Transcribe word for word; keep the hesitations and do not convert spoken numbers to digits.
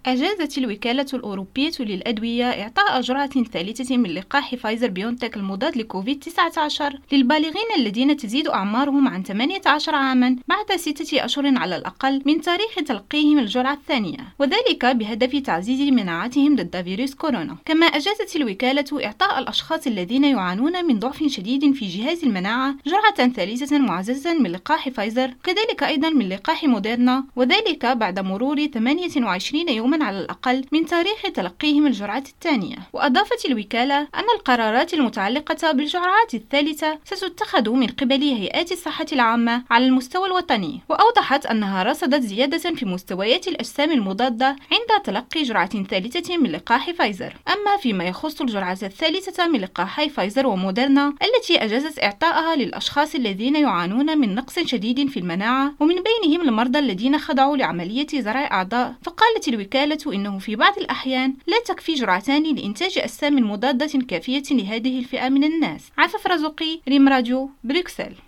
أجازت الوكالة الأوروبية للأدوية إعطاء جرعة ثالثة من لقاح فايزر بيونتك المضاد لكوفيد تسعة عشر للبالغين الذين تزيد أعمارهم عن ثمانية عشر عاما بعد ستة أشهر على الأقل من تاريخ تلقيهم الجرعة الثانية، وذلك بهدف تعزيز مناعتهم ضد فيروس كورونا. كما أجازت الوكالة إعطاء الأشخاص الذين يعانون من ضعف شديد في جهاز المناعة جرعة ثالثة معززة من لقاح فايزر، وكذلك أيضا من لقاح موديرنا، وذلك بعد مرور ثمانية وعشرين يوما على الأقل من تاريخ تلقيهم الجرعة الثانية. وأضافت الوكالة أن القرارات المتعلقة بالجرعات الثالثة ستتخذ من قبل هيئات الصحة العامة على المستوى الوطني، وأوضحت أنها رصدت زيادة في مستويات الأجسام المضادة عند تلقي جرعة ثالثة من لقاح فايزر. أما فيما يخص الجرعة الثالثة من لقاحي فايزر وموديرنا التي أجازت إعطائها للأشخاص الذين يعانون من نقص شديد في المناعة ومن بينهم المرضى الذين خضعوا لعملية زرع أعضاء، فقالت الوكالة إنه في بعض الأحيان لا تكفي جرعتان لإنتاج أجسام مضادة كافية لهذه الفئة من الناس. عفاف رزقي، ريم راديو، بروكسل.